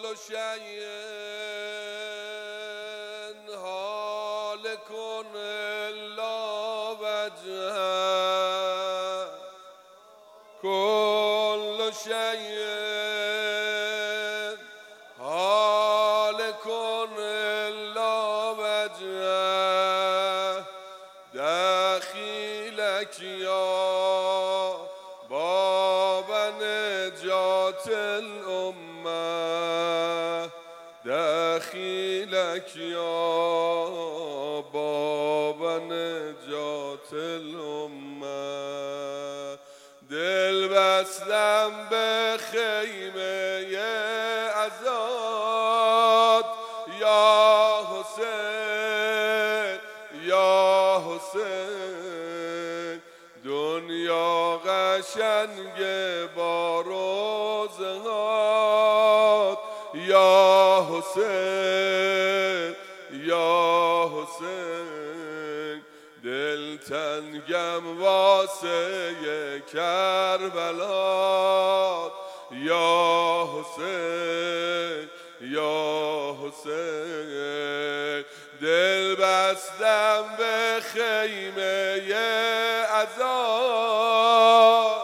شيء هالك إلا وجهه كل شيء هالك إلا وجهه دخيلك يا باب نجاة الأمة دخيلك يا باب نجاة الأمة دل بستم به خیمه عزاد یا حسین یا حسین دنیا قشنگ با روزهات یا حسین یا حسین دلتنگم واسه کربلا یا حسین یا حسین دل بستم به خیمه عزا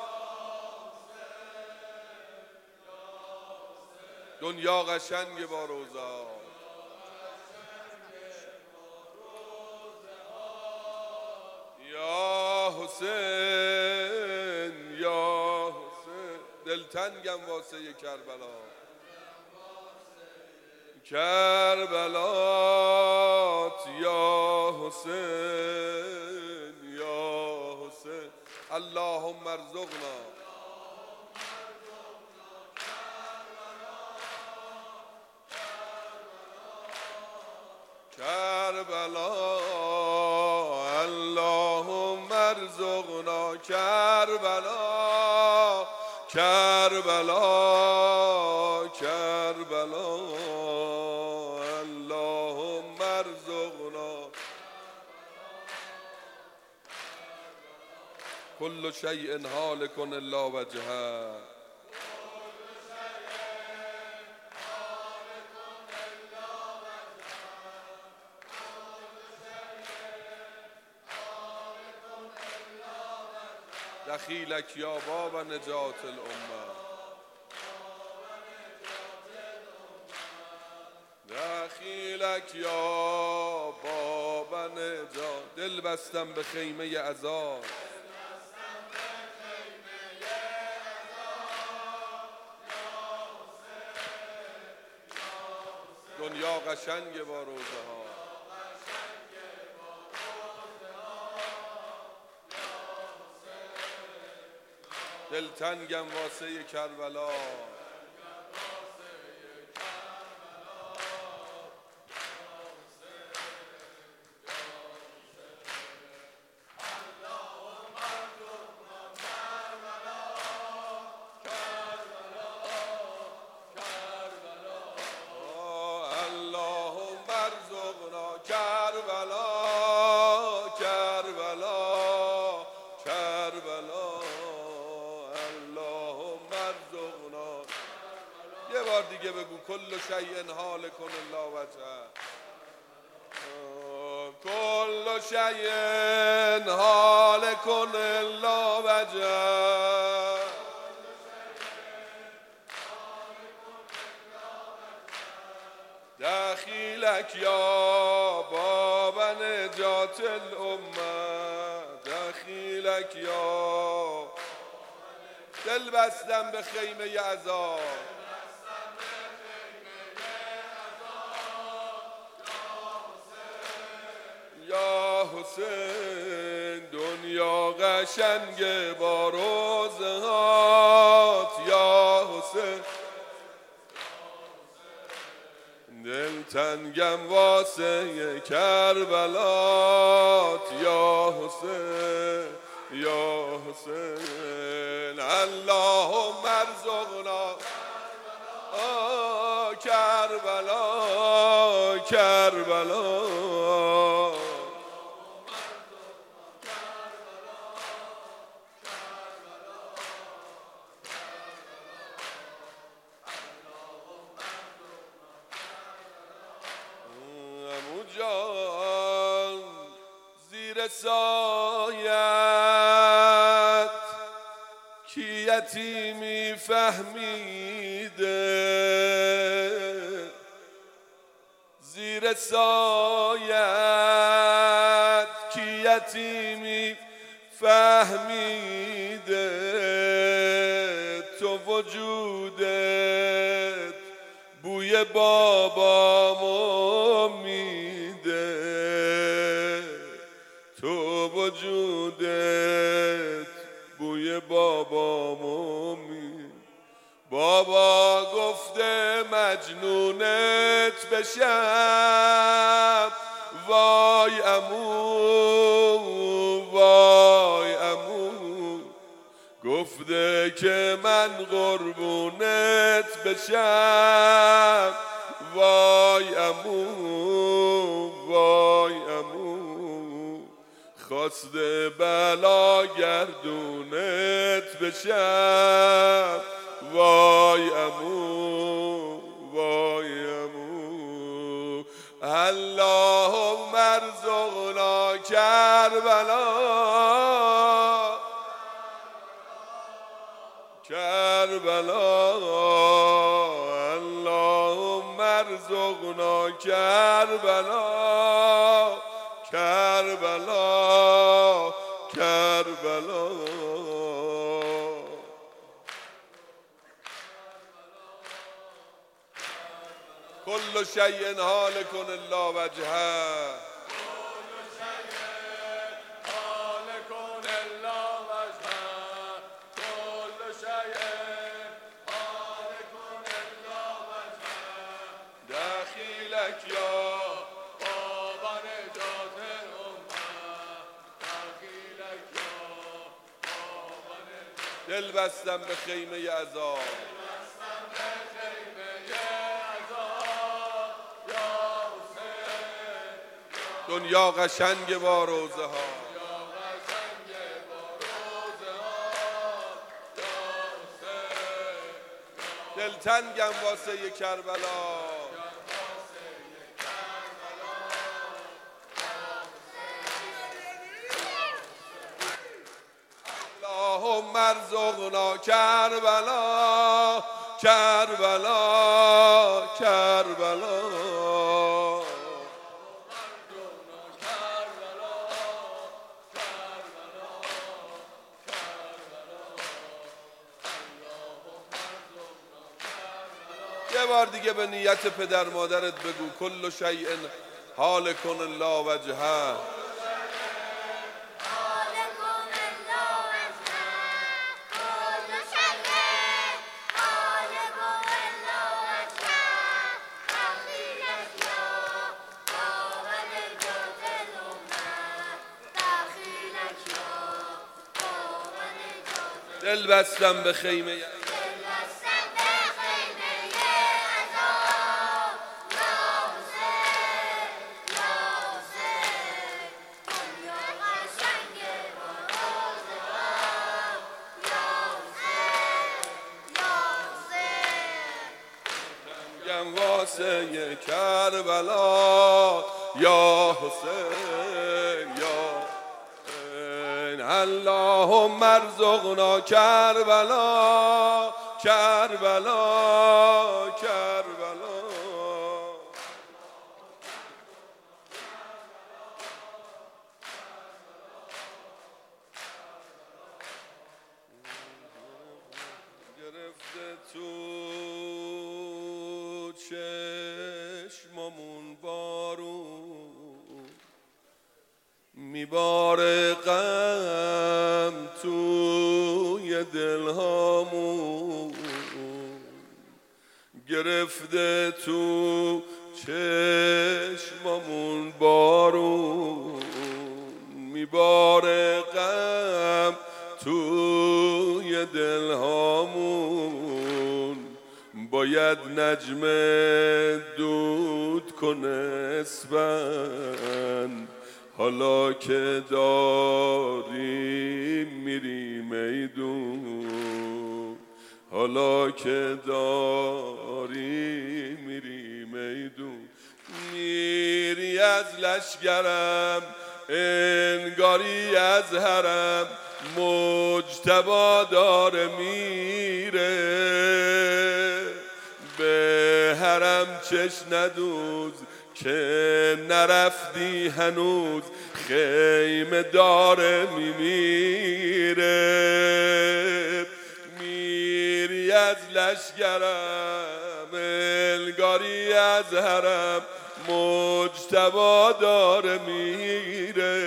دنیا قشنگ با روزا یا حسین یا حسین دلتنگم واسه کربلا کربلات یا حسین یا حسین اللهم ارزقنا کربلا اللهم ارزقنا کربلا کربلا کربلا اللهم ارزقنا كل شيء هالك الا وجهه دخیلک یا باب نجات الامه دخیلک یا باب نجات دل بستم به خیمه عزا دنیا قشنگ با روزه ها دلتنگم واسه کربلا اللهم ارزقنا کربلا کربلا کربلا اللهم ارزقنا یه بار دیگه بگو کل شیء هالک الا وجهه کل شیء هالک الا وجهه دخیلک یا باب نجات الامه دخیلک یا دل بستم به خیمه عزا یا حسین دنیا قشنگ با روزهات یا حسین دلتنگم واسه کربلات یا حسین یا حسین اللهم ارزقنا کربلا کربلا زیر سایت کی یتیمی فهمیده، زیر سایت کی یتیمی فهمیده، تو وجودت بوی بابامو میده، تو وجودت بوی بابامو میده. بابا گفته مجنونت بشم، وای عمو وای عمو، گفته که من قربونت بشم، وای عمو وای عمو، خواسته بلا گردونت بشم، وای عمو وای عمو. اللهم ارزقنا کربلا کربلا، اللهم ارزقنا کربلا کربلا کربلا. كل شيء هالك إلا وجهه، دخیلک یا بابا نجات امت، دخیلک یا بابا نجات. دل بستم به خیمه عذاب، دنیا قشنگ با روزه ها، دلتنگم واسه کربلا. اللهم ارزقنا کربلا کربلا کربلا. یه بار دیگه به نیت پدر مادرت بگو کل شیء هالک الا وجهه. دل بستم به خیمه واسه کربلا یا حسین یا حسین. اللهم ارزقنا کربلا کربلا کربلا. گرفته تو چشممون بارون، میباره غم توی دلهامون، گرفته تو چشممون بارون، میباره غم توی دلهامون، باید نجم دود کنه اسبن، حالا که داریم میریم میدون، حالا که داریم میریم میدون. میری از لشگرم انگاری از حرم مجتبی داره میره، به حرم چش ندوز که نرفتی هنوز، خیمه داره میمیره. میری از لشگرم انگاری از حرم مجتبی داره میره،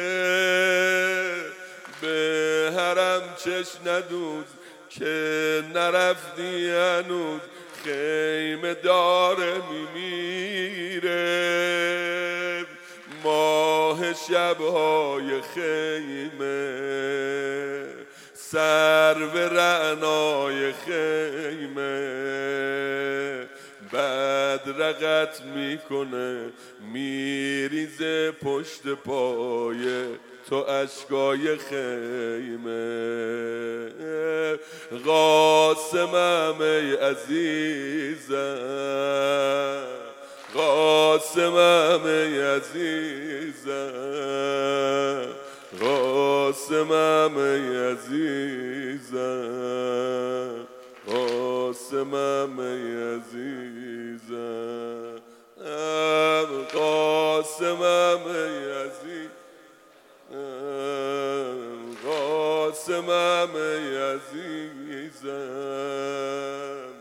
به حرم چش ندوز که نرفتی هنوز، خیمه داره میمیره. ماه شبهای خیمه سرو رعنای خیمه، بدرقت میکنه میریزه پشت پای تو اشکای خیمه. قاسمم ای عزیزم، قاسمم ای عزیزم، قاسمم ای عزیزم، قاسمم ای عزیزم، قاسمم ای عزیزم، قاسمم ای عزیزم،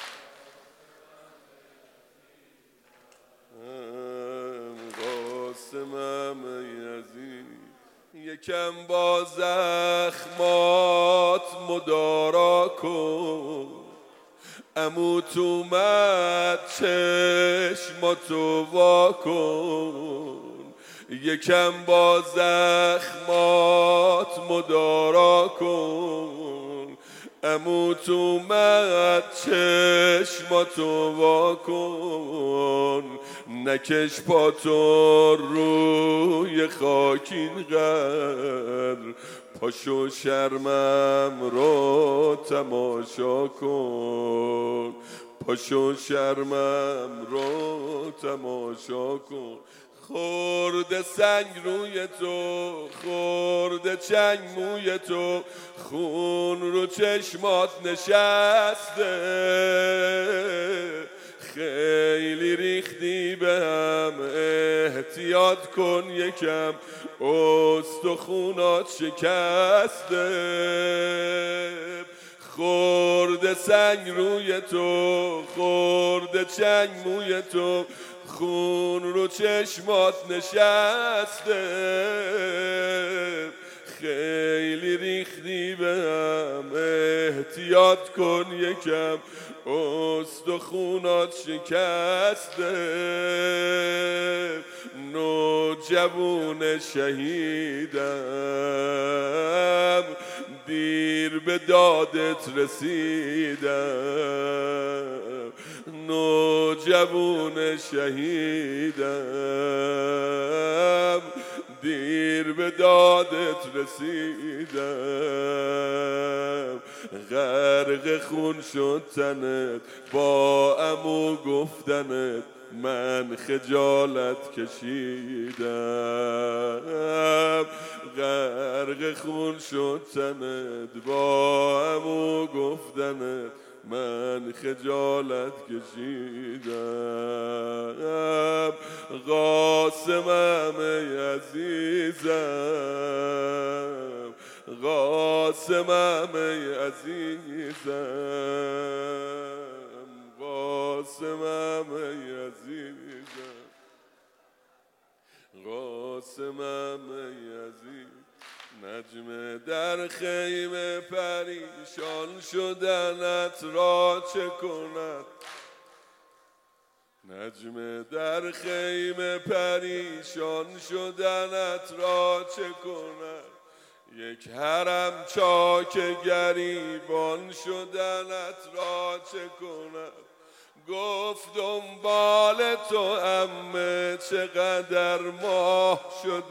قاسمم ای عزیزم. یکم با زخمات مدارا کن، عموت اومد چشماتو وا کن. یکم با زخمات مدارا کن، عموت اومد چشماتو وا کن. نکش پاتو روی خاک اینقدر، پاشو شرمم رو تماشا کن، پاشو شرمم رو تماشا کن. خورده سنگ روی تو، خورده چنگ موی تو، خون رو چشمات نشسته، خیلی ریختی به هم احتیاط کن یکم، استخونات شکسته. خورده سنگ روی تو، خورده چنگ موی تو، خون رو چشمات نشسته، خیلی ریختی به هم احتیاط کن یکم، استخونات شکسته. نوجوون شهیدم دیر به دادت رسیدم، نوجوون شهیدم دیر به دادت رسیدم. غرق خون شد تنت با عمو گفتنت، من خجالت کشیدم. غرق خون شد تنت با عمو گفتنت، من خجالت کشیدم. قاسمم ای عزیزم، قاسمم ای عزیزم، قاسمم ای عزیزم، قاسمم ای عزیزم. نجم در خیمه پریشان شدنت را چه کند، نجم در خیمه پریشان شدنت را چه کند. یک حرم چاک گریبان شدنت را چه کند. گفت دنبال تو عمه چقدر ماه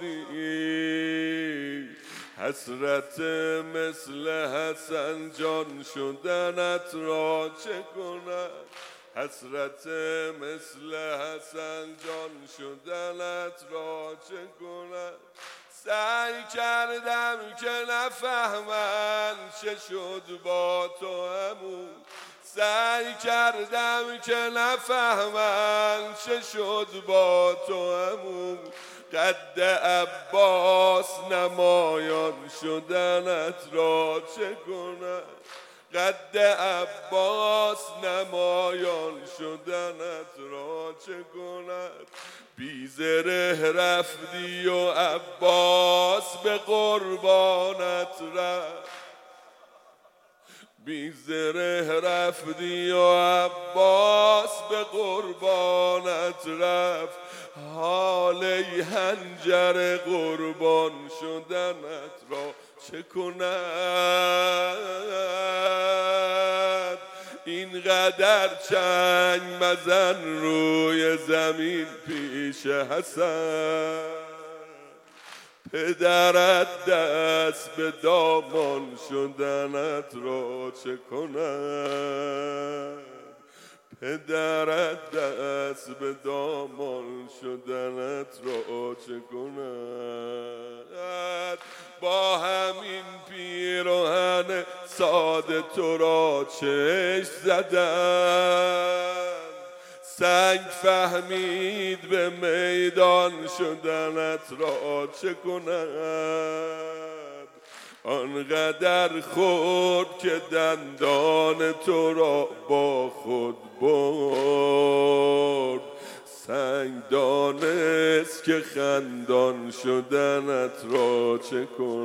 شدی، حسرت مثل حسن جان شدنت را چه کند. حسرت مثل حسن جان شدنت را چه کند. سعی کردم که نفهمن چه شد با تو عمو، سعی کردم که نفهمن چه شد با تو عمو، قد عباس نمایان شدنت را چه کنم، قد عباس نمایان شدنت را چه کند، بی زره رفتی و عباس به قربانت رفت، بی زره رفتی و عباس به قربانت رفت، حال ای حنجر قربان شدنت را چه کند، اینقدر چنگ مزن روی زمین پیش حسن، پدرت دست به دامان شدنت را چه کند، پدرت دست به دامان شدنت را چه کند، با همین پیراهن ساده تو را چشم زدن، سنگ فهمید به میدان شدنت را چه کند، آنقدر خورد که دندان تو را با خود برد، سنگ دانست که خندان شدنت را چه کند.